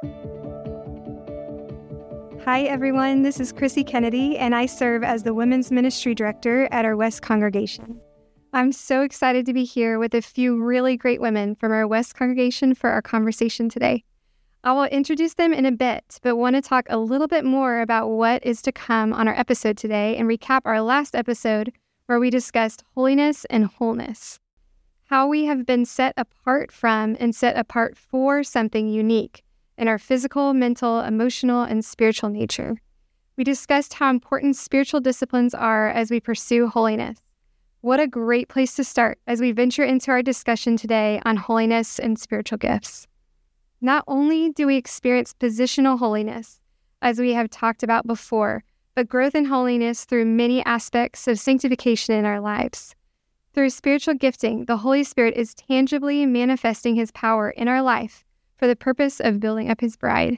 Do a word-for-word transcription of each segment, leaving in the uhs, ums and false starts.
Hi, everyone. This is Chrissy Kennedy, and I serve as the Women's Ministry Director at our West Congregation. I'm so excited to be here with a few really great women from our West Congregation for our conversation today. I will introduce them in a bit, but want to talk a little bit more about what is to come on our episode today and recap our last episode where we discussed holiness and wholeness, how we have been set apart from and set apart for something unique in our physical, mental, emotional, and spiritual nature. We discussed how important spiritual disciplines are as we pursue holiness. What a great place to start as we venture into our discussion today on holiness and spiritual gifts. Not only do we experience positional holiness, as we have talked about before, but growth in holiness through many aspects of sanctification in our lives. Through spiritual gifting, the Holy Spirit is tangibly manifesting His power in our life for the purpose of building up His bride.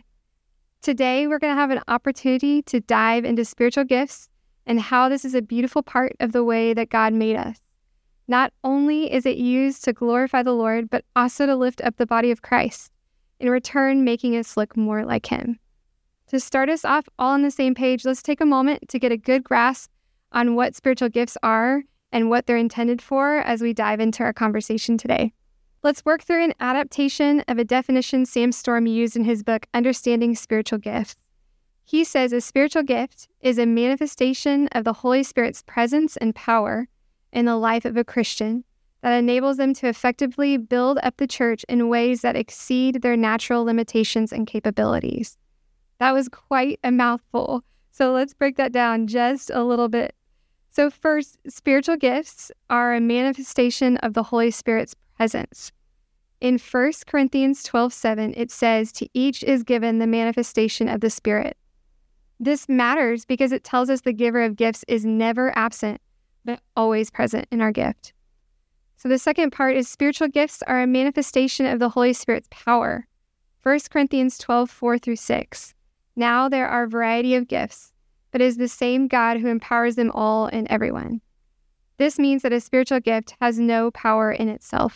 Today, we're going to have an opportunity to dive into spiritual gifts and how this is a beautiful part of the way that God made us. Not only is it used to glorify the Lord, but also to lift up the body of Christ, in return making us look more like Him. To start us off all on the same page, let's take a moment to get a good grasp on what spiritual gifts are and what they're intended for as we dive into our conversation today. Let's work through an adaptation of a definition Sam Storm used in his book, Understanding Spiritual Gifts. He says a spiritual gift is a manifestation of the Holy Spirit's presence and power in the life of a Christian that enables them to effectively build up the church in ways that exceed their natural limitations and capabilities. That was quite a mouthful, so let's break that down just a little bit. So first, spiritual gifts are a manifestation of the Holy Spirit's presence. In First Corinthians twelve seven, it says, "To each is given the manifestation of the Spirit." This matters because it tells us the giver of gifts is never absent, but always present in our gift. So the second part is spiritual gifts are a manifestation of the Holy Spirit's power. First Corinthians twelve four through six. "Now there are a variety of gifts, but it is the same God who empowers them all in everyone." This means that a spiritual gift has no power in itself.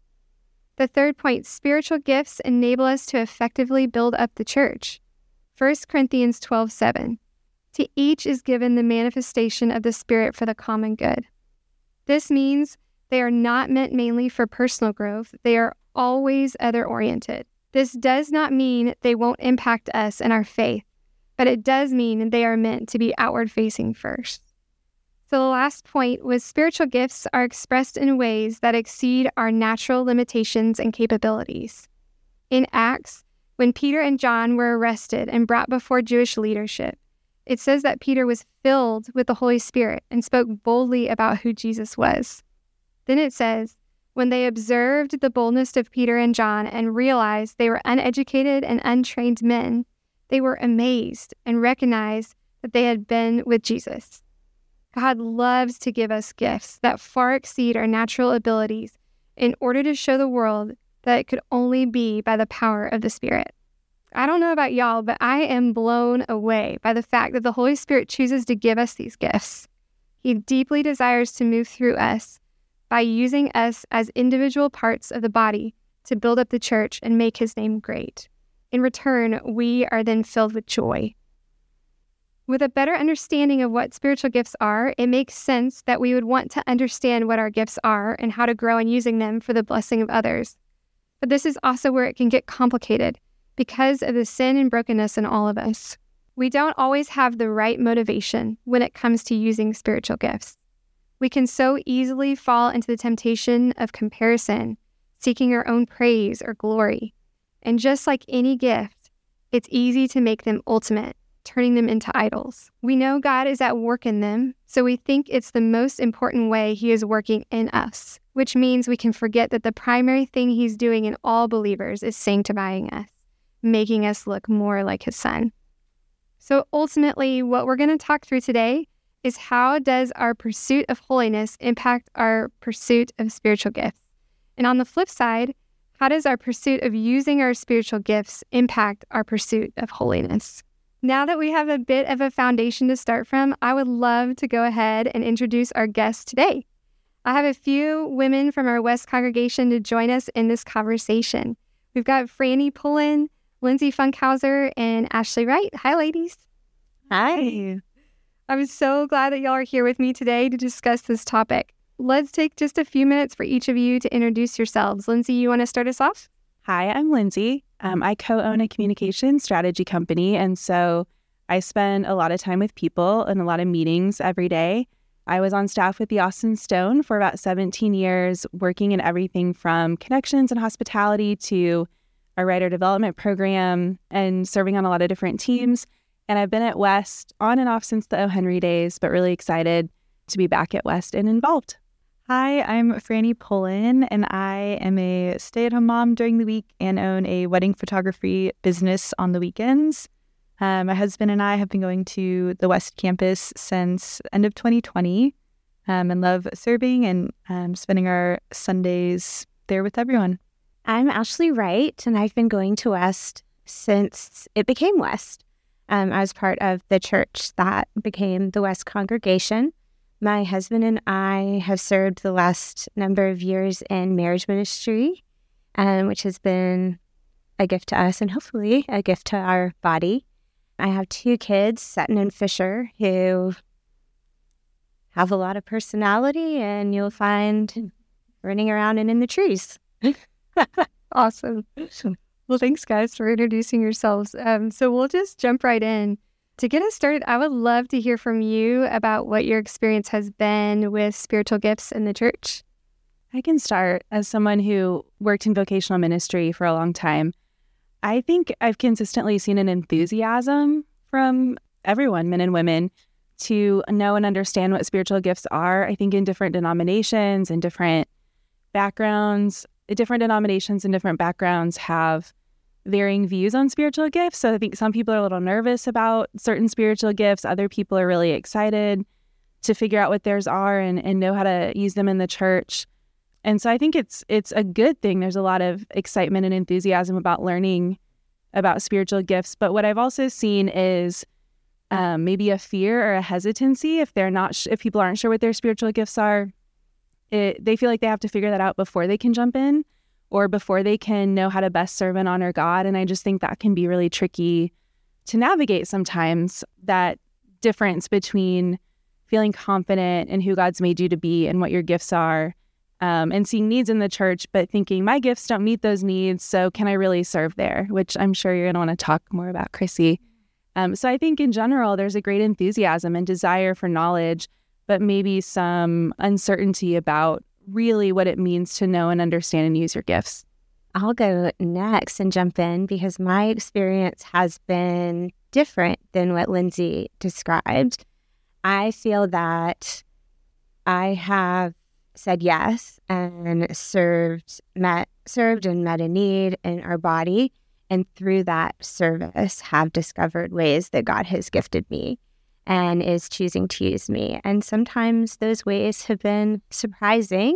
The third point, spiritual gifts enable us to effectively build up the church. First Corinthians twelve seven. "To each is given the manifestation of the Spirit for the common good." This means they are not meant mainly for personal growth. They are always other-oriented. This does not mean they won't impact us and our faith, but it does mean they are meant to be outward-facing first. So the last point was spiritual gifts are expressed in ways that exceed our natural limitations and capabilities. In Acts, when Peter and John were arrested and brought before Jewish leadership, it says that Peter was filled with the Holy Spirit and spoke boldly about who Jesus was. Then it says, when they observed the boldness of Peter and John and realized they were uneducated and untrained men, they were amazed and recognized that they had been with Jesus. God loves to give us gifts that far exceed our natural abilities in order to show the world that it could only be by the power of the Spirit. I don't know about y'all, but I am blown away by the fact that the Holy Spirit chooses to give us these gifts. He deeply desires to move through us by using us as individual parts of the body to build up the church and make His name great. In return, we are then filled with joy. With a better understanding of what spiritual gifts are, it makes sense that we would want to understand what our gifts are and how to grow in using them for the blessing of others. But this is also where it can get complicated because of the sin and brokenness in all of us. We don't always have the right motivation when it comes to using spiritual gifts. We can so easily fall into the temptation of comparison, seeking our own praise or glory. And just like any gift, it's easy to make them ultimate, turning them into idols. We know God is at work in them, so we think it's the most important way He is working in us, which means we can forget that the primary thing He's doing in all believers is sanctifying us, making us look more like His Son. So ultimately, what we're going to talk through today is how does our pursuit of holiness impact our pursuit of spiritual gifts? And on the flip side, how does our pursuit of using our spiritual gifts impact our pursuit of holiness? Now that we have a bit of a foundation to start from, I would love to go ahead and introduce our guests today. I have a few women from our West congregation to join us in this conversation. We've got Franny Pullen, Lindsay Funkhauser and Ashley Wright. Hi, ladies. Hi. I'm so glad that y'all are here with me today to discuss this topic. Let's take just a few minutes for each of you to introduce yourselves. Lindsay, you want to start us off? Hi, I'm Lindsay. Um, I co-own a communication strategy company, and so I spend a lot of time with people and a lot of meetings every day. I was on staff with the Austin Stone for about seventeen years, working in everything from connections and hospitality to our writer development program and serving on a lot of different teams. And I've been at West on and off since the O. Henry days, but really excited to be back at West and involved. Hi, I'm Franny Pullen, and I am a stay-at-home mom during the week and own a wedding photography business on the weekends. Um, my husband and I have been going to the West campus since end of twenty twenty um, and love serving and um, spending our Sundays there with everyone. I'm Ashley Wright, and I've been going to West since it became West. Um, I was part of the church that became the West Congregation. My husband and I have served the last number of years in marriage ministry, um, which has been a gift to us and hopefully a gift to our body. I have two kids, Sutton and Fisher, who have a lot of personality, and you'll find running around and in the trees. Awesome. Well, thanks, guys, for introducing yourselves. Um, so we'll just jump right in. To get us started, I would love to hear from you about what your experience has been with spiritual gifts in the church. I can start. As someone who worked in vocational ministry for a long time, I think I've consistently seen an enthusiasm from everyone, men and women, to know and understand what spiritual gifts are. I think in different denominations and different backgrounds, different denominations and different backgrounds have varying views on spiritual gifts. So I think some people are a little nervous about certain spiritual gifts. Other people are really excited to figure out what theirs are and, and know how to use them in the church. And so I think it's it's a good thing. There's a lot of excitement and enthusiasm about learning about spiritual gifts. But what I've also seen is um, maybe a fear or a hesitancy if they're not sh- if people aren't sure what their spiritual gifts are. It, they feel like they have to figure that out before they can jump in, or before they can know how to best serve and honor God. And I just think that can be really tricky to navigate sometimes, that difference between feeling confident in who God's made you to be and what your gifts are, um, and seeing needs in the church, but thinking my gifts don't meet those needs, so can I really serve there? Which I'm sure you're going to want to talk more about, Chrissy. Um, so I think in general, there's a great enthusiasm and desire for knowledge, but maybe some uncertainty about really what it means to know and understand and use your gifts. I'll go next and jump in because my experience has been different than what Lindsay described. I feel that I have said yes and served, met, served and met a need in our body, and through that service have discovered ways that God has gifted me and is choosing to use me. And sometimes those ways have been surprising,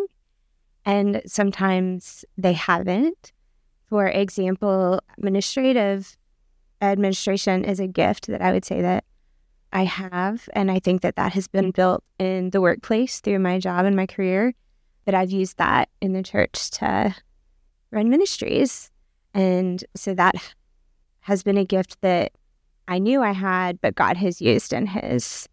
and sometimes they haven't. For example, administrative administration is a gift that I would say that I have, and I think that that has been built in the workplace through my job and my career, but I've used that in the church to run ministries. And so that has been a gift that I knew I had, but God has used in his,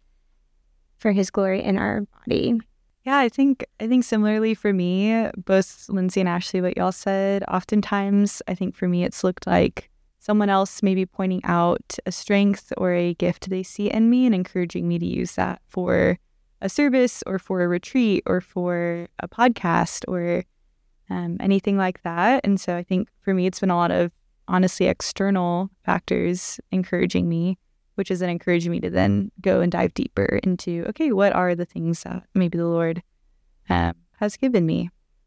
for his glory in our body. Yeah, I think I think similarly for me, both Lindsay and Ashley, what y'all said, oftentimes I think for me it's looked like someone else maybe pointing out a strength or a gift they see in me and encouraging me to use that for a service or for a retreat or for a podcast or um, anything like that. And so I think for me it's been a lot of honestly external factors encouraging me, which is then encouraging me to then go and dive deeper into, okay, what are the things that maybe the Lord um, has given me?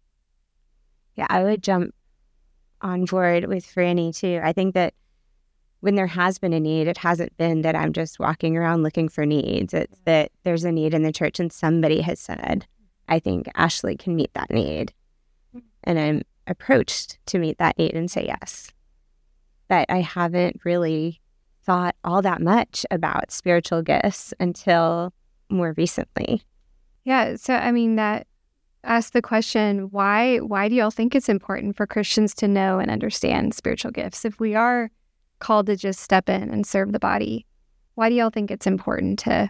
Yeah, I would jump on board with Franny too. I think that when there has been a need, it hasn't been that I'm just walking around looking for needs. It's that there's a need in the church and somebody has said, I think Ashley can meet that need. And I'm approached to meet that need and say yes. But I haven't really thought all that much about spiritual gifts until more recently. Yeah, so I mean, that asks the question, why why do y'all think it's important for Christians to know and understand spiritual gifts? If we are called to just step in and serve the body. Why do y'all think it's important to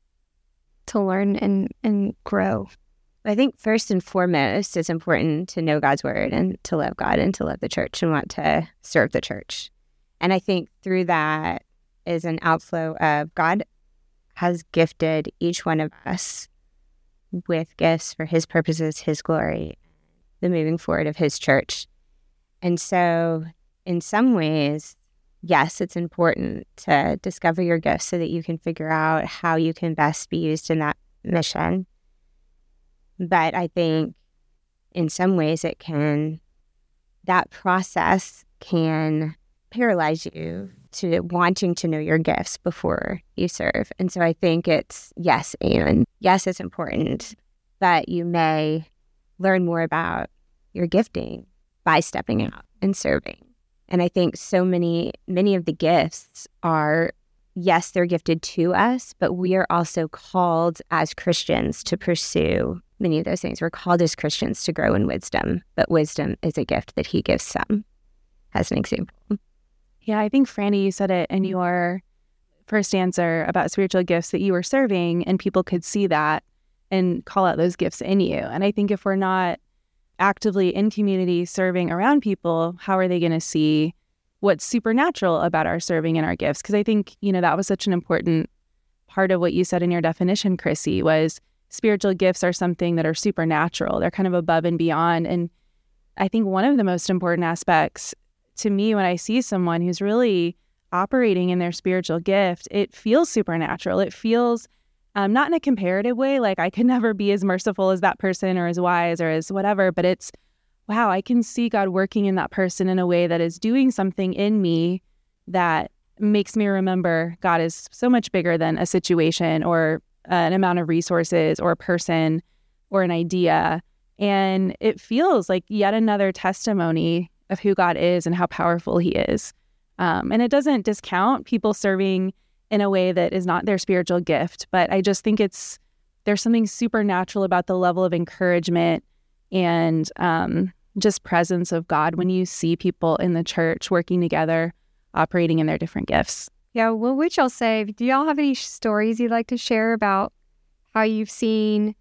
to learn and, and grow? I think first and foremost, it's important to know God's word and to love God and to love the church and want to serve the church. And I think through that is an outflow of God has gifted each one of us with gifts for his purposes, his glory, the moving forward of his church. And so in some ways, yes, it's important to discover your gifts so that you can figure out how you can best be used in that mission. But I think in some ways it can, that process can paralyze you to wanting to know your gifts before you serve. And so I think it's yes, and yes, it's important, but you may learn more about your gifting by stepping out and serving. And I think so many, many of the gifts are, yes, they're gifted to us, but we are also called as Christians to pursue many of those things. We're called as Christians to grow in wisdom, but wisdom is a gift that he gives some, as an example. Yeah, I think, Franny, you said it in your first answer about spiritual gifts that you were serving, and people could see that and call out those gifts in you. And I think if we're not actively in community serving around people, how are they going to see what's supernatural about our serving and our gifts? Because I think, you know, that was such an important part of what you said in your definition, Chrissy, was spiritual gifts are something that are supernatural. They're kind of above and beyond. And I think one of the most important aspects to me when I see someone who's really operating in their spiritual gift, it feels supernatural. It feels um, not in a comparative way, like I could never be as merciful as that person or as wise or as whatever, but it's, wow, I can see God working in that person in a way that is doing something in me that makes me remember God is so much bigger than a situation or an amount of resources or a person or an idea. And it feels like yet another testimony of who God is and how powerful he is. Um, and it doesn't discount people serving in a way that is not their spiritual gift, but I just think it's, there's something supernatural about the level of encouragement and um, just presence of God when you see people in the church working together, operating in their different gifts. Yeah, what would y'all say? Do y'all have any stories you'd like to share about how you've seen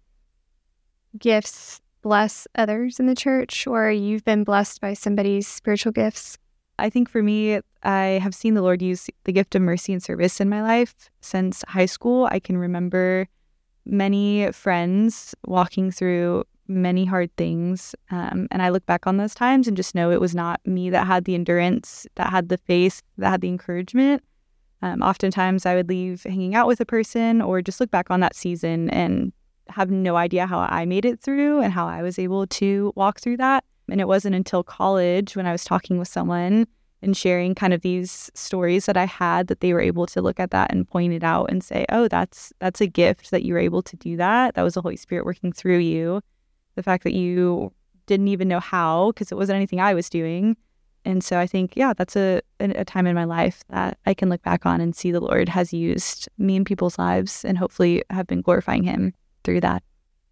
gifts bless others in the church, or you've been blessed by somebody's spiritual gifts? I think for me, I have seen the Lord use the gift of mercy and service in my life since high school. I can remember many friends walking through many hard things. Um, and I look back on those times and just know it was not me that had the endurance, that had the faith, that had the encouragement. Um, oftentimes I would leave hanging out with a person or just look back on that season and have no idea how I made it through and how I was able to walk through that. And it wasn't until college when I was talking with someone and sharing kind of these stories that I had that they were able to look at that and point it out and say, oh, that's that's a gift that you were able to do that. That was the Holy Spirit working through you. The fact that you didn't even know how because it wasn't anything I was doing. And so I think, yeah, that's a, a time in my life that I can look back on and see the Lord has used me in people's lives and hopefully have been glorifying him through that.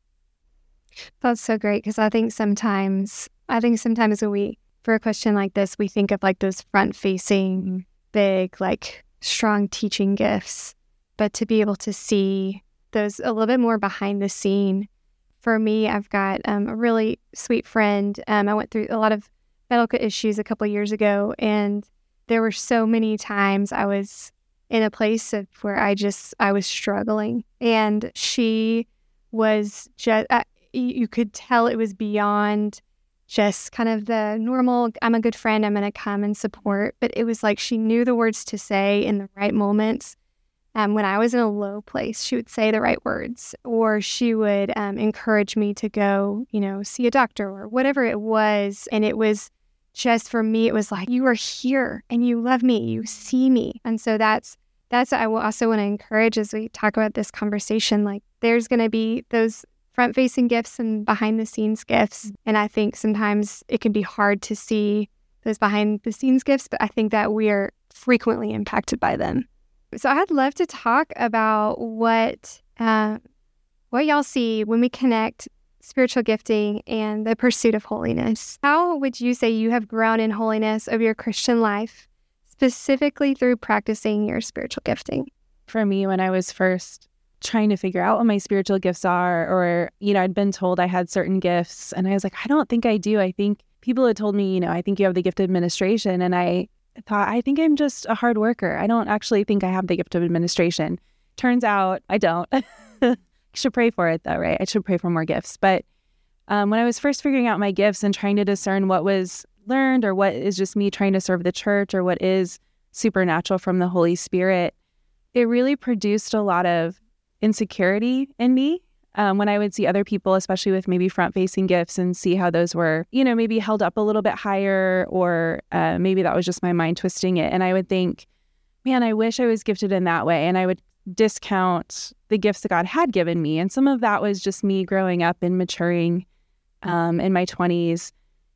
That's so great, because I think sometimes, I think sometimes when we, for a question like this, we think of like those front-facing, big, like strong teaching gifts, but to be able to see those a little bit more behind the scene. For me, I've got um, a really sweet friend. Um, I went through a lot of medical issues a couple of years ago, and there were so many times I was in a place of where I just, I was struggling, and she was just, uh, you could tell it was beyond just kind of the normal, I'm a good friend, I'm going to come and support. But it was like she knew the words to say in the right moments. Um, when I was in a low place, she would say the right words, or she would um, encourage me to go, you know, see a doctor or whatever it was. And it was just, for me, it was like, you are here and you love me, you see me. And so that's, that's, I also want to encourage as we talk about this conversation, like there's going to be those front-facing gifts and behind-the-scenes gifts. And I think sometimes it can be hard to see those behind-the-scenes gifts, but I think that we are frequently impacted by them. So I'd love to talk about what uh, what y'all see when we connect spiritual gifting and the pursuit of holiness. How would you say you have grown in holiness over your Christian life, specifically through practicing your spiritual gifting? For me, when I was first trying to figure out what my spiritual gifts are, or, you know, I'd been told I had certain gifts, and I was like, I don't think I do. I think people had told me, you know, I think you have the gift of administration. And I thought, I think I'm just a hard worker. I don't actually think I have the gift of administration. Turns out I don't. I should pray for it though, right? I should pray for more gifts. But um, when I was first figuring out my gifts and trying to discern what was learned or what is just me trying to serve the church or what is supernatural from the Holy Spirit, it really produced a lot of insecurity in me um, when I would see other people, especially with maybe front-facing gifts, and see how those were, you know, maybe held up a little bit higher, or uh, maybe that was just my mind twisting it. And I would think, man, I wish I was gifted in that way. And I would discount the gifts that God had given me. And some of that was just me growing up and maturing um, in my twenties.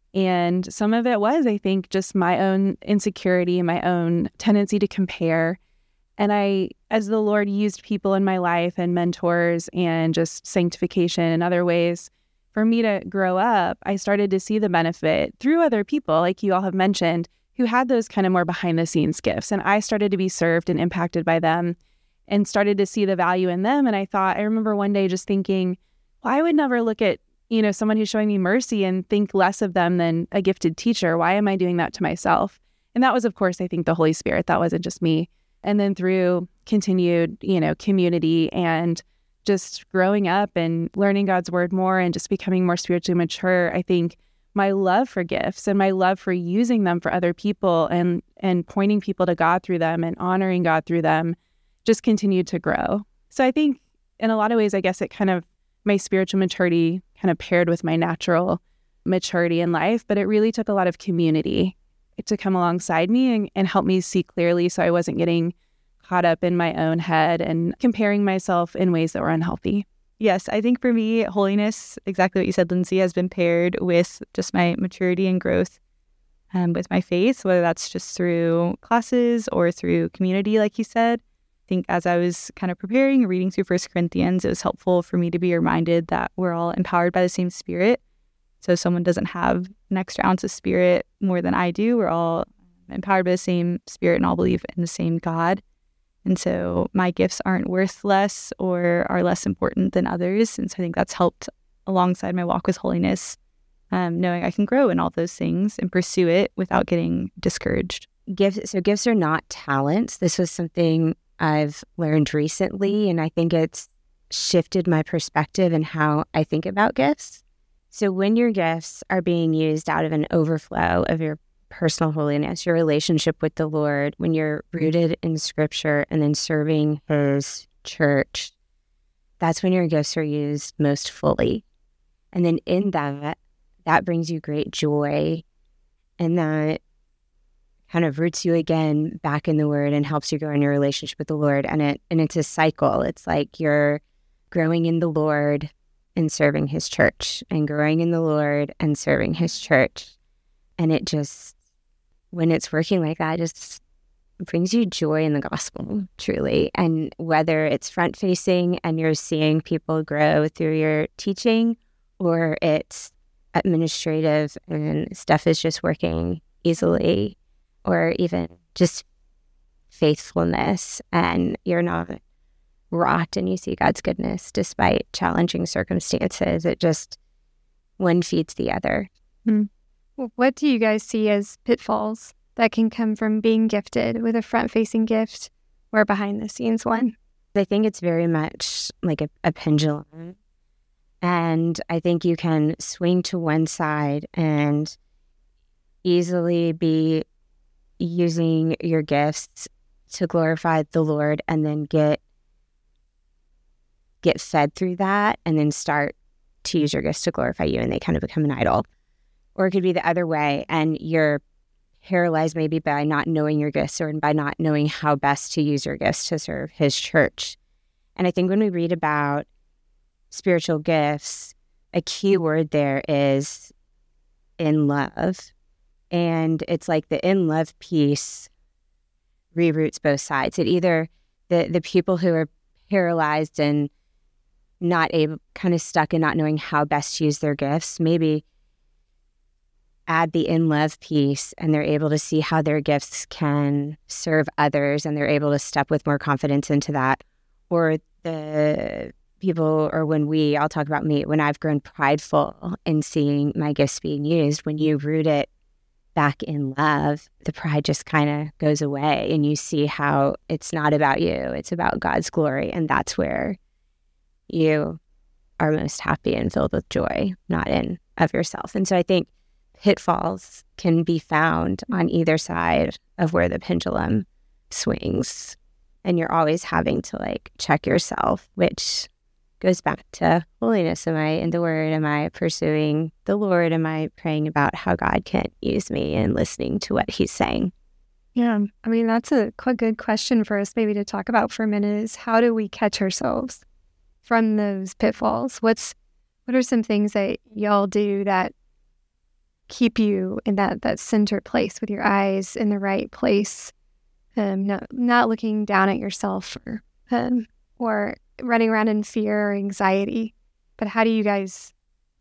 And some of it was, I think, just my own insecurity, my own tendency to compare. And I, as the Lord used people in my life and mentors and just sanctification and other ways for me to grow up, I started to see the benefit through other people, like you all have mentioned, who had those kind of more behind the scenes gifts. And I started to be served and impacted by them and started to see the value in them. And I thought, I remember one day just thinking, well, I would never look at, you know, someone who's showing me mercy and think less of them than a gifted teacher. Why am I doing that to myself? And that was, of course, I think the Holy Spirit. That wasn't just me. And then through continued, you know, community and just growing up and learning God's word more and just becoming more spiritually mature, I think my love for gifts and my love for using them for other people and and pointing people to God through them and honoring God through them just continued to grow. So I think in a lot of ways, I guess it kind of, my spiritual maturity kind of paired with my natural maturity in life, but it really took a lot of community to come alongside me and, and help me see clearly, so I wasn't getting caught up in my own head and comparing myself in ways that were unhealthy. Yes, I think for me, holiness, exactly what you said, Lindsay, has been paired with just my maturity and growth um, with my faith, whether that's just through classes or through community, like you said. I think as I was kind of preparing, reading through First Corinthians, it was helpful for me to be reminded that we're all empowered by the same Spirit. So someone doesn't have an extra ounce of Spirit more than I do. We're all empowered by the same Spirit and all believe in the same God. And so my gifts aren't worth less or are less important than others. And so I think that's helped alongside my walk with holiness, um, knowing I can grow in all those things and pursue it without getting discouraged. Gifts, so gifts are not talents. This was something I've learned recently, and I think it's shifted my perspective and how I think about gifts. So when your gifts are being used out of an overflow of your personal holiness, your relationship with the Lord, when you're rooted in Scripture and then serving His church, that's when your gifts are used most fully. And then in that, that brings you great joy, and that kind of roots you again back in the Word and helps you grow in your relationship with the Lord. And it and it's a cycle. It's like you're growing in the Lord and serving His church, and growing in the Lord and serving His church. And it just, when it's working like that, it just brings you joy in the gospel, truly. And whether it's front facing and you're seeing people grow through your teaching, or it's administrative and stuff is just working easily, or even just faithfulness and you're not rocked and you see God's goodness despite challenging circumstances, it just, one feeds the other. Mm. Well, what do you guys see as pitfalls that can come from being gifted with a front-facing gift or a behind-the-scenes one? I think it's very much like a, a pendulum. And I think you can swing to one side and easily be using your gifts to glorify the Lord and then get get fed through that and then start to use your gifts to glorify you, and they kind of become an idol. Or it could be the other way, and you're paralyzed maybe by not knowing your gifts or by not knowing how best to use your gifts to serve His church. And I think when we read about spiritual gifts, a key word there is in love. And it's like the in love piece reroutes both sides. It either, the, the people who are paralyzed and not able, kind of stuck in not knowing how best to use their gifts, maybe add the in love piece and they're able to see how their gifts can serve others and they're able to step with more confidence into that. Or the people, or when we, I'll talk about me, when I've grown prideful in seeing my gifts being used, when you root it back in love, the pride just kind of goes away and you see how it's not about you, it's about God's glory. And that's where you are most happy and filled with joy, not in of yourself. And so I think pitfalls can be found on either side of where the pendulum swings. And you're always having to like check yourself, which goes back to holiness. Am I in the Word? Am I pursuing the Lord? Am I praying about how God can use me and listening to what He's saying? Yeah, I mean, that's a quite good question for us maybe to talk about for a minute is how do we catch ourselves from those pitfalls? What's what are some things that y'all do that keep you in that, that center place with your eyes in the right place, um, not, not looking down at yourself or um, or running around in fear or anxiety, but how do you guys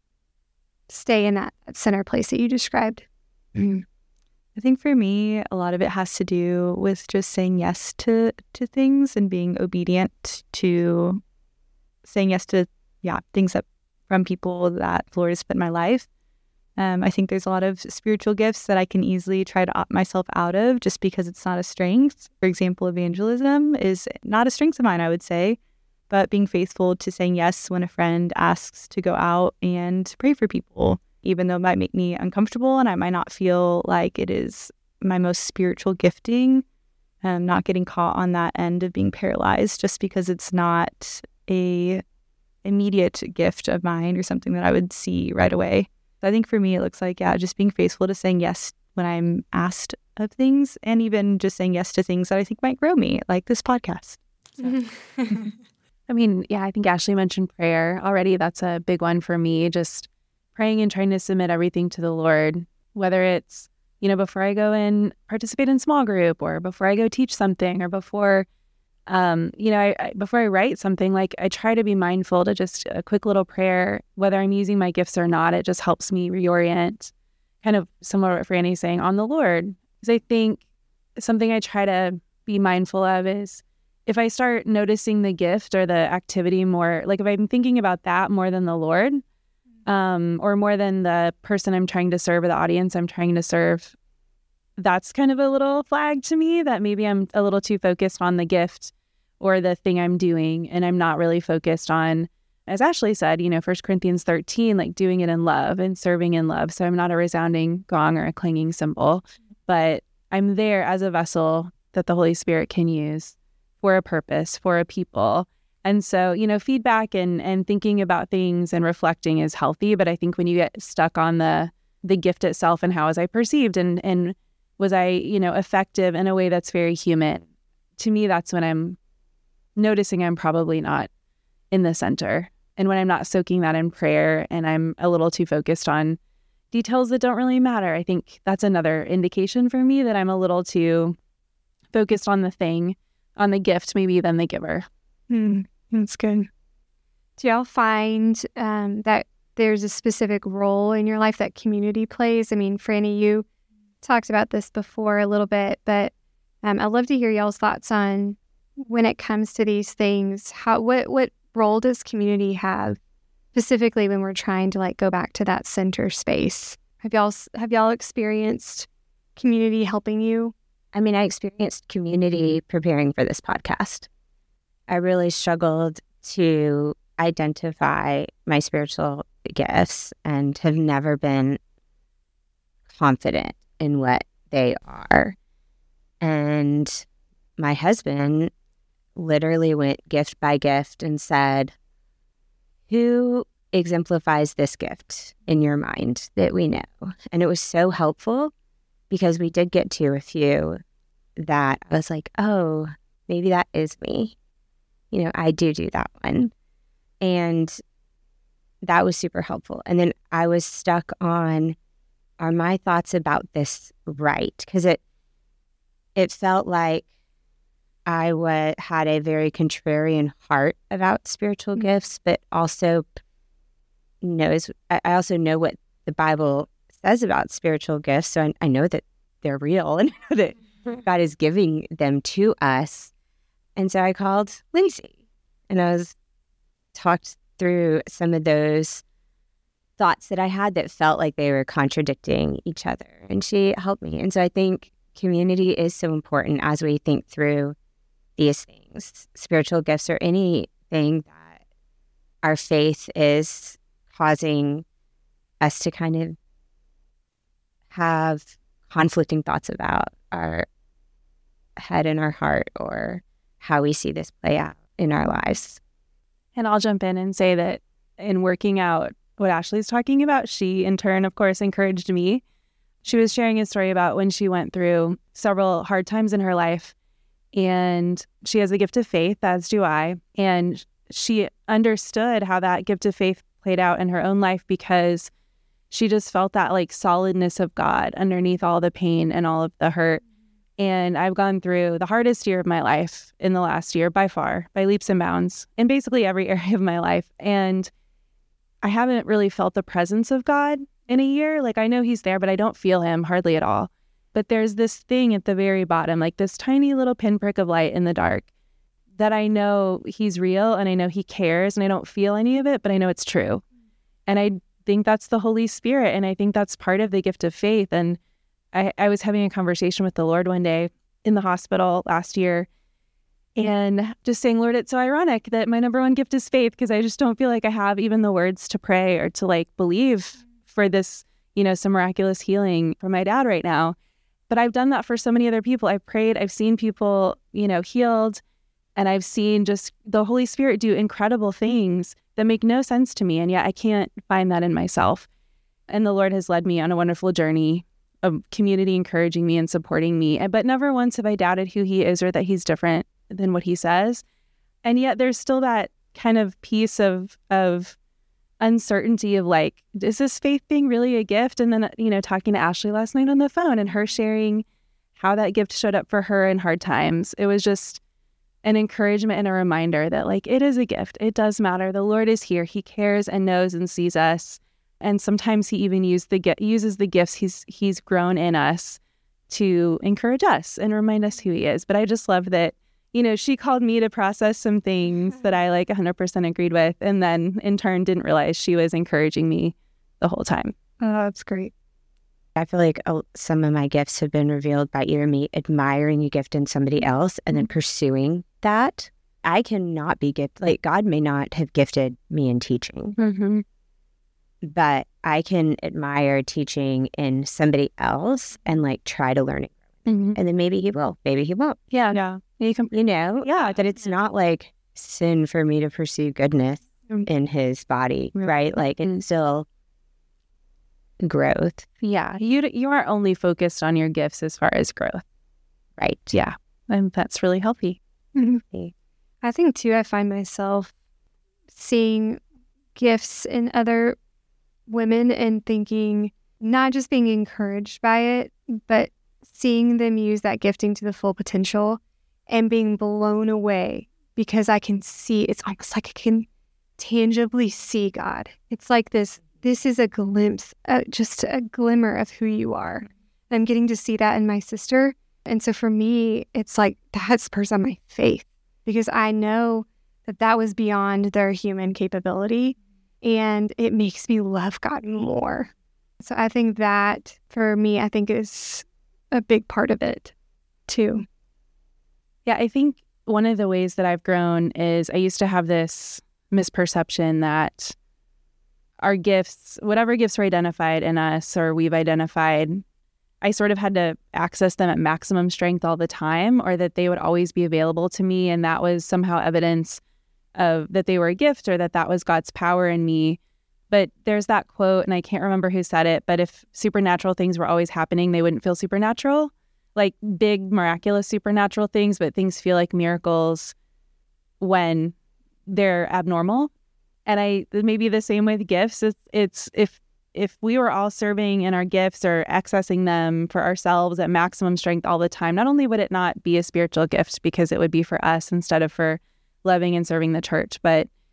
stay in that, that center place that you described? Mm. I think for me, a lot of it has to do with just saying yes to, to things and being obedient to saying yes to, yeah, things that from people that the Lord has put in my life. Um, I think there's a lot of spiritual gifts that I can easily try to opt myself out of just because it's not a strength. For example, evangelism is not a strength of mine, I would say. But being faithful to saying yes when a friend asks to go out and pray for people, even though it might make me uncomfortable and I might not feel like it is my most spiritual gifting, um, not getting caught on that end of being paralyzed just because it's not a immediate gift of mine or something that I would see right away. So I think for me, it looks like, yeah, just being faithful to saying yes when I'm asked of things and even just saying yes to things that I think might grow me, like this podcast. So. I mean, yeah, I think Ashley mentioned prayer already. That's a big one for me, just praying and trying to submit everything to the Lord, whether it's, you know, before I go and participate in small group or before I go teach something or before, um, you know, I, I, before I write something, like I try to be mindful to just a quick little prayer, whether I'm using my gifts or not. It just helps me reorient, kind of similar to what Franny's saying, on the Lord. Because I think something I try to be mindful of is if I start noticing the gift or the activity more, like if I'm thinking about that more than the Lord, um, or more than the person I'm trying to serve or the audience I'm trying to serve, that's kind of a little flag to me that maybe I'm a little too focused on the gift or the thing I'm doing. And I'm not really focused on, as Ashley said, you know, First Corinthians thirteen, like doing it in love and serving in love. So I'm not a resounding gong or a clanging cymbal, but I'm there as a vessel that the Holy Spirit can use for a purpose, for a people. And so, you know, feedback and and thinking about things and reflecting is healthy. But I think when you get stuck on the the gift itself and how was I perceived and and was I, you know, effective in a way that's very human, to me, that's when I'm noticing I'm probably not in the center. And when I'm not soaking that in prayer and I'm a little too focused on details that don't really matter, I think that's another indication for me that I'm a little too focused on the thing, on the gift maybe than the giver. Mm, that's good. Do y'all find um, that there's a specific role in your life that community plays? I mean, Franny, you talked about this before a little bit, but um, I'd love to hear y'all's thoughts on when it comes to these things. How what what role does community have specifically when we're trying to like go back to that center space? Have y'all have y'all experienced community helping you? I mean, I experienced community preparing for this podcast. I really struggled to identify my spiritual gifts and have never been confident in what they are. And my husband literally went gift by gift and said, who exemplifies this gift in your mind that we know? And it was so helpful because we did get to a few that I was like, oh, maybe that is me. You know, I do do that one. And that was super helpful. And then I was stuck on, are my thoughts about this right? Because it it felt like I w- had a very contrarian heart about spiritual mm-hmm. gifts, but also knows, I also know what the Bible says about spiritual gifts. So I, I know that they're real and I know that God is giving them to us. And so I called Lindsay and I was talked through some of those thoughts that I had that felt like they were contradicting each other. And she helped me. And so I think community is so important as we think through these things, spiritual gifts or anything that our faith is causing us to kind of have conflicting thoughts about our head and our heart or how we see this play out in our lives. And I'll jump in and say that in working out what Ashley's talking about, she in turn, of course, encouraged me. She was sharing a story about when she went through several hard times in her life, and she has a gift of faith, as do I. And she understood how that gift of faith played out in her own life because she just felt that like solidness of God underneath all the pain and all of the hurt. And I've gone through the hardest year of my life in the last year by far, by leaps and bounds, in basically every area of my life. And I haven't really felt the presence of God in a year. Like I know he's there, but I don't feel him hardly at all. But there's this thing at the very bottom, like this tiny little pinprick of light in the dark that I know he's real and I know he cares and I don't feel any of it, but I know it's true. And I think that's the Holy Spirit. And I think that's part of the gift of faith. And I, I was having a conversation with the Lord one day in the hospital last year and just saying, Lord, it's so ironic that my number one gift is faith because I just don't feel like I have even the words to pray or to like believe for this, you know, some miraculous healing for my dad right now. But I've done that for so many other people. I've prayed, I've seen people, you know, healed, and I've seen just the Holy Spirit do incredible things that make no sense to me. And yet I can't find that in myself. And the Lord has led me on a wonderful journey of community encouraging me and supporting me. But never once have I doubted who he is or that he's different than what he says. And yet there's still that kind of piece of of uncertainty of like, is this faith thing really a gift? And then, you know, talking to Ashley last night on the phone and her sharing how that gift showed up for her in hard times. It was just an encouragement and a reminder that like, it is a gift. It does matter. The Lord is here. He cares and knows and sees us. And sometimes he even use the, uses the gifts he's he's grown in us to encourage us and remind us who he is. But I just love that, you know, she called me to process some things that I like one hundred percent agreed with. And then in turn didn't realize she was encouraging me the whole time. Oh, that's great. I feel like uh, some of my gifts have been revealed by either me admiring a gift in somebody else and then pursuing that. I cannot be gifted. Like God may not have gifted me in teaching, Mm-hmm. but I can admire teaching in somebody else and like try to learn it. Mm-hmm. And then maybe he will, maybe he won't. Yeah. Yeah. You can, You know, yeah. that it's not like sin for me to pursue goodness Mm. in his body, Right. right? Like it's still growth, Yeah. You, you aren't only focused on your gifts as far as growth. right? Yeah. And that's really healthy. I think too, I find myself seeing gifts in other women and thinking, not just being encouraged by it, but seeing them use that gifting to the full potential and being blown away because I can see, it's almost like I can tangibly see God. It's like this, this is a glimpse, uh, just a glimmer of who you are. I'm getting to see that in my sister. And so for me, it's like that spurs on my faith because I know that that was beyond their human capability and it makes me love God more. So I think that for me, I think is a big part of it too. Yeah, I think one of the ways that I've grown is I used to have this misperception that our gifts, whatever gifts were identified in us or we've identified, I sort of had to access them at maximum strength all the time, or that they would always be available to me. And that was somehow evidence of that they were a gift or that that was God's power in me. But there's that quote, and I can't remember who said it, but if supernatural things were always happening, they wouldn't feel supernatural. Like big, miraculous, supernatural things, but things feel like miracles when they're abnormal. And I maybe the same with gifts. It's, it's if if we were all serving in our gifts or accessing them for ourselves at maximum strength all the time, not only would it not be a spiritual gift because it would be for us instead of for loving and serving the church, but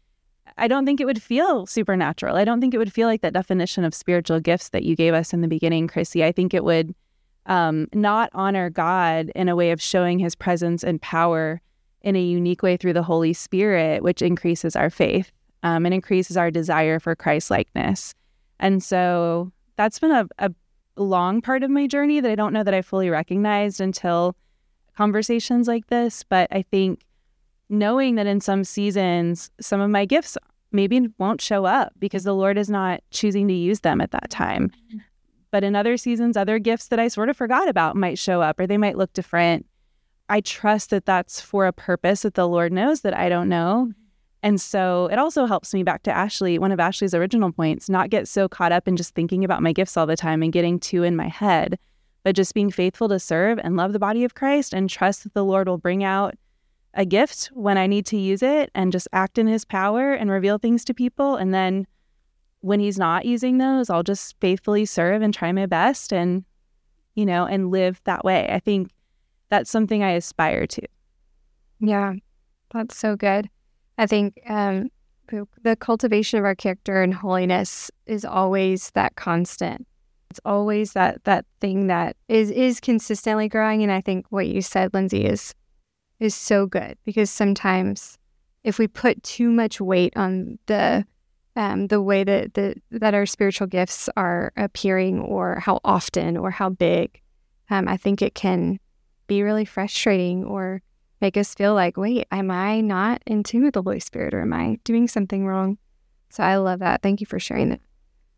I don't think it would feel supernatural. I don't think it would feel like that definition of spiritual gifts that you gave us in the beginning, Chrissy. I think it would um, not honor God in a way of showing his presence and power in a unique way through the Holy Spirit, which increases our faith um, and increases our desire for Christ-likeness. And so that's been a, a long part of my journey that I don't know that I fully recognized until conversations like this. But I think knowing that in some seasons, some of my gifts maybe won't show up because the Lord is not choosing to use them at that time. But in other seasons, other gifts that I sort of forgot about might show up, or they might look different. I trust that that's for a purpose that the Lord knows that I don't know. And so it also helps me, back to Ashley, one of Ashley's original points, not get so caught up in just thinking about my gifts all the time and getting too in my head, but just being faithful to serve and love the body of Christ and trust that the Lord will bring out a gift when I need to use it and just act in his power and reveal things to people. And then when he's not using those, I'll just faithfully serve and try my best and, you know, and live that way. I think that's something I aspire to. Yeah, that's so good. I think um, the cultivation of our character and holiness is always that constant. It's always that that thing that is is consistently growing. And I think what you said, Lindsay, is is so good, because sometimes if we put too much weight on the um, the way that the that our spiritual gifts are appearing, or how often, or how big, um, I think it can be really frustrating or make us feel like, wait, am I not in tune with the Holy Spirit, or am I doing something wrong? So I love that. Thank you for sharing that.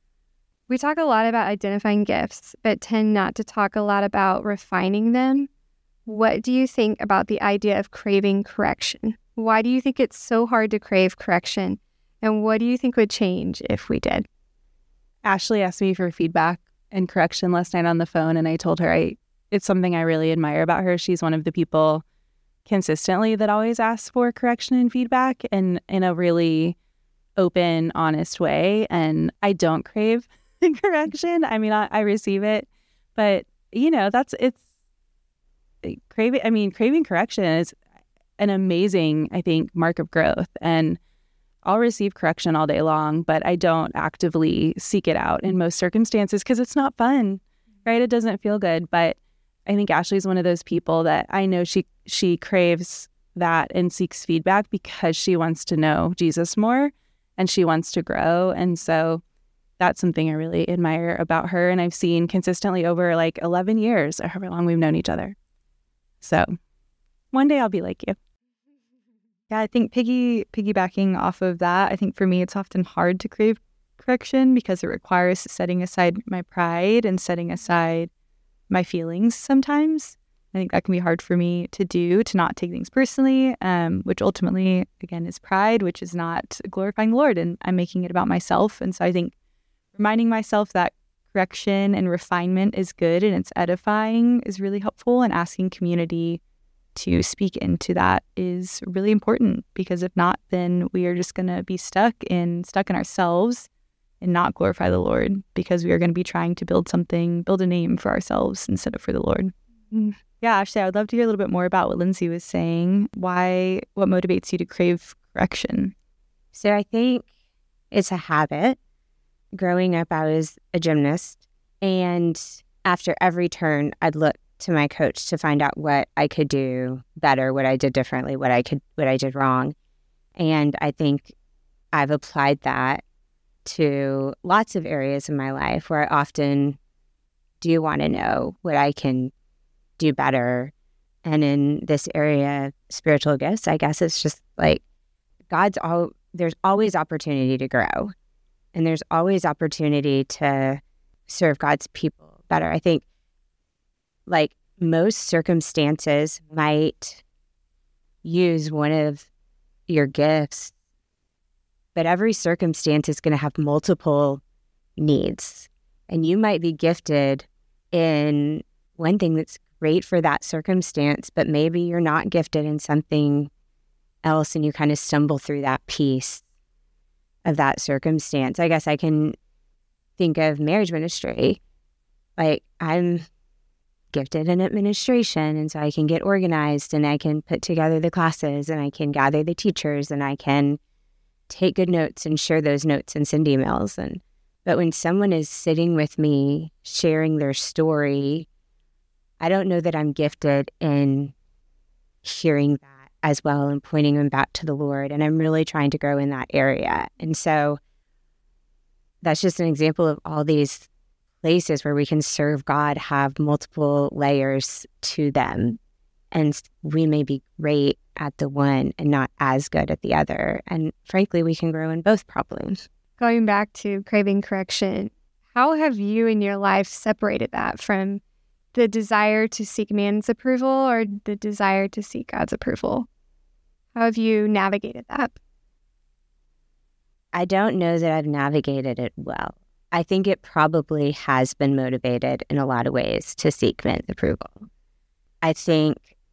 We talk a lot about identifying gifts, but tend not to talk a lot about refining them. What do you think about the idea of craving correction? Why do you think it's so hard to crave correction? And what do you think would change if we did? Ashley asked me for feedback and correction last night on the phone, and I told her I it's something I really admire about her. She's one of the people consistently that always asks for correction and feedback, and in a really open, honest way. And I don't crave correction. I mean, I, I receive it, but you know, that's it's craving. I mean, craving correction is an amazing, I think, mark of growth. And I'll receive correction all day long, but I don't actively seek it out in most circumstances because it's not fun, right? It doesn't feel good. But I think Ashley's one of those people that I know she she craves that and seeks feedback because she wants to know Jesus more and she wants to grow. And so that's something I really admire about her. And I've seen consistently over like eleven years, or however long we've known each other. So one day I'll be like you. Yeah, I think piggy piggybacking off of that, I think for me it's often hard to crave correction because it requires setting aside my pride and setting aside my feelings sometimes. I think that can be hard for me to do, to not take things personally, um, which ultimately, again, is pride, which is not glorifying the Lord, and I'm making it about myself. And so I think reminding myself that correction and refinement is good and it's edifying is really helpful, and asking community to speak into that is really important, because if not, then we are just going to be stuck in stuck in ourselves and not glorify the Lord, because we are going to be trying to build something, build a name for ourselves instead of for the Lord. Mm. Yeah, actually, I would love to hear a little bit more about what Lindsay was saying. Why, what motivates you to crave correction? So I think it's a habit. Growing up, I was a gymnast, and after every turn, I'd look to my coach to find out what I could do better, what I did differently, what I could, what I did wrong. And I think I've applied that to lots of areas in my life where I often do want to know what I can do better. And in this area, spiritual gifts, I guess it's just like God's all, there's always opportunity to grow, and there's always opportunity to serve God's people better. I think like most circumstances might use one of your gifts, but every circumstance is going to have multiple needs. And you might be gifted in one thing that's great for that circumstance, but maybe you're not gifted in something else, and you kind of stumble through that piece of that circumstance. I guess I can think of marriage ministry. Like, I'm gifted in administration, and so I can get organized, and I can put together the classes, and I can gather the teachers, and I can take good notes and share those notes and send emails. And but when someone is sitting with me, sharing their story, I don't know that I'm gifted in hearing that as well and pointing them back to the Lord. And I'm really trying to grow in that area. And so that's just an example of all these places where we can serve God, have multiple layers to them. And we may be great at the one and not as good at the other. And frankly, we can grow in both problems. Going back to craving correction, how have you in your life separated that from the desire to seek man's approval or the desire to seek God's approval? How have you navigated that? I don't know that I've navigated it well. I think it probably has been motivated in a lot of ways to seek men's approval. I think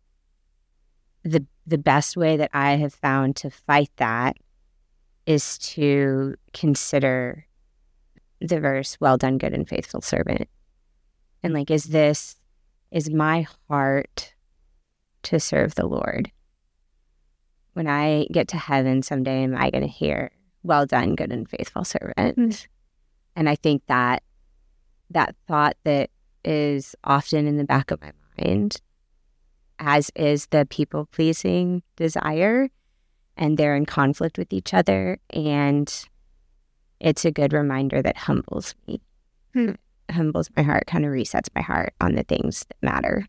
the the best way that I have found to fight that is to consider the verse, well done, good and faithful servant. And like, is this, is my heart to serve the Lord? When I get to heaven someday, am I going to hear, well done, good and faithful servant? Mm. And I think that that thought that is often in the back of my mind, as is the people-pleasing desire, and they're in conflict with each other. And it's a good reminder that humbles me, hmm. humbles my heart, kind of resets my heart on the things that matter.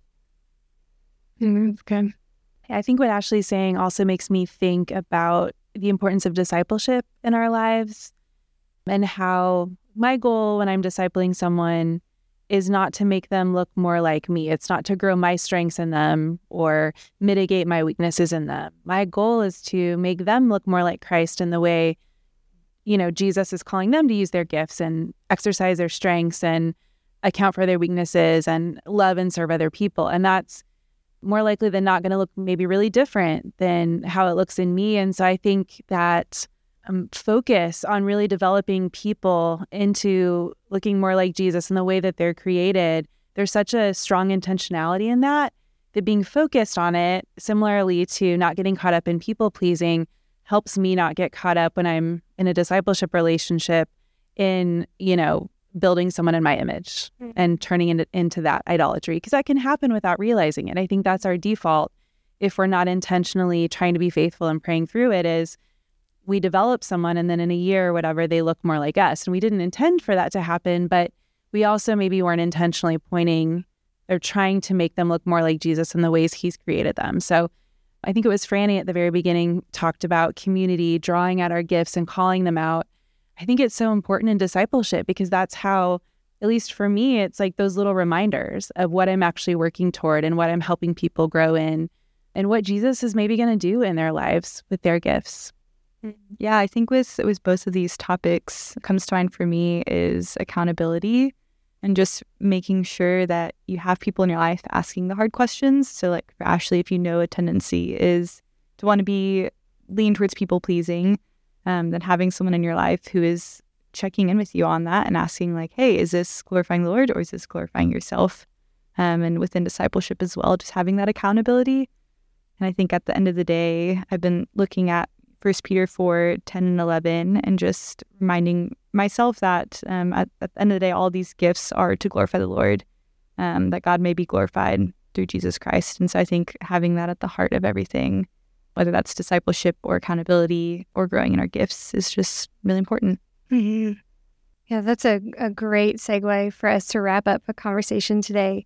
Mm, okay. I think what Ashley's saying also makes me think about the importance of discipleship in our lives and how my goal when I'm discipling someone is not to make them look more like me. It's not to grow my strengths in them or mitigate my weaknesses in them. My goal is to make them look more like Christ in the way, you know, Jesus is calling them to use their gifts and exercise their strengths and account for their weaknesses and love and serve other people. And that's more likely than not going to look maybe really different than how it looks in me. And so I think that Um, focus on really developing people into looking more like Jesus in the way that they're created. There's such a strong intentionality in that, that being focused on it, similarly to not getting caught up in people pleasing, helps me not get caught up when I'm in a discipleship relationship in, you know, building someone in my image mm-hmm. and turning into, into that idolatry, because that can happen without realizing it. I think that's our default if we're not intentionally trying to be faithful and praying through it, is we develop someone and then in a year or whatever, they look more like us. And we didn't intend for that to happen, but we also maybe weren't intentionally pointing or trying to make them look more like Jesus in the ways he's created them. So I think it was Franny at the very beginning talked about community, drawing out our gifts and calling them out. I think it's so important in discipleship because that's how, at least for me, it's like those little reminders of what I'm actually working toward and what I'm helping people grow in and what Jesus is maybe going to do in their lives with their gifts. Yeah, I think with with both of these topics, what comes to mind for me is accountability and just making sure that you have people in your life asking the hard questions. So like for Ashley, if you know a tendency is to want to be lean towards people pleasing, um, then having someone in your life who is checking in with you on that and asking like, hey, is this glorifying the Lord or is this glorifying yourself? Um, and within discipleship as well, just having that accountability. And I think at the end of the day, I've been looking at First Peter four, ten and eleven, and just reminding myself that um, at, at the end of the day, all these gifts are to glorify the Lord, um, that God may be glorified through Jesus Christ. And so I think having that at the heart of everything, whether that's discipleship or accountability or growing in our gifts, is just really important. Mm-hmm. Yeah, that's a, a great segue for us to wrap up a conversation today.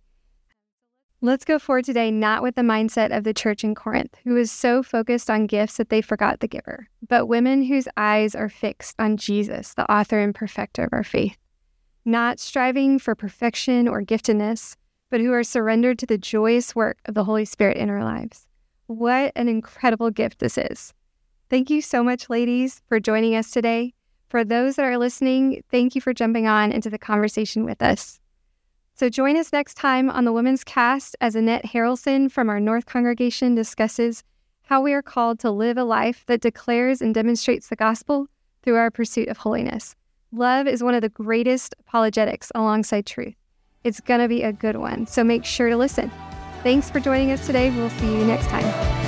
Let's go forward today not with the mindset of the church in Corinth, who is so focused on gifts that they forgot the giver, but women whose eyes are fixed on Jesus, the author and perfecter of our faith, not striving for perfection or giftedness, but who are surrendered to the joyous work of the Holy Spirit in our lives. What an incredible gift this is. Thank you so much, ladies, for joining us today. For those that are listening, thank you for jumping on into the conversation with us. So join us next time on the Women's Cast as Annette Harrelson from our North Congregation discusses how we are called to live a life that declares and demonstrates the gospel through our pursuit of holiness. Love is one of the greatest apologetics alongside truth. It's going to be a good one, so make sure to listen. Thanks for joining us today. We'll see you next time.